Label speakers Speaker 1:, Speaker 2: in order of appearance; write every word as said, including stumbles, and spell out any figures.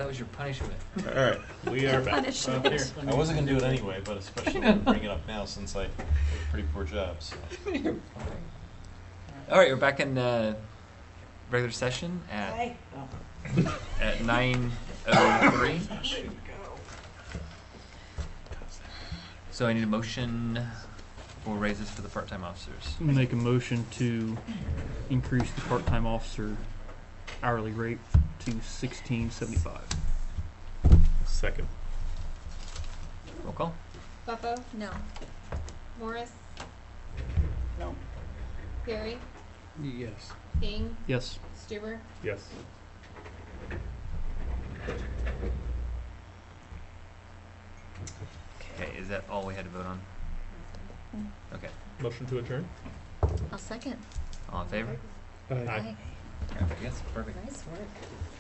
Speaker 1: that was your punishment.
Speaker 2: All right, we are back.
Speaker 3: Punishment.
Speaker 2: Well, here, I wasn't gonna do it anyway, but especially bring it up now since I did a pretty poor job. So.
Speaker 1: All right, we're back in uh, regular session at
Speaker 4: Hi.
Speaker 1: at nine oh three. So I need a motion for raises for the part-time officers.
Speaker 5: Make a motion to increase the part-time officer hourly rate to sixteen seventy-five.
Speaker 2: Second.
Speaker 1: Roll call.
Speaker 6: Buffo,
Speaker 3: No.
Speaker 6: Morris,
Speaker 4: No.
Speaker 6: Perry,
Speaker 5: Yes.
Speaker 6: King,
Speaker 5: Yes.
Speaker 6: Stuber,
Speaker 2: Yes.
Speaker 1: Okay, is that all we had to vote on? Okay.
Speaker 2: Motion to adjourn.
Speaker 3: I'll second.
Speaker 1: All in favor?
Speaker 3: Aye.
Speaker 1: Perfect. Yes, perfect.
Speaker 3: Nice work.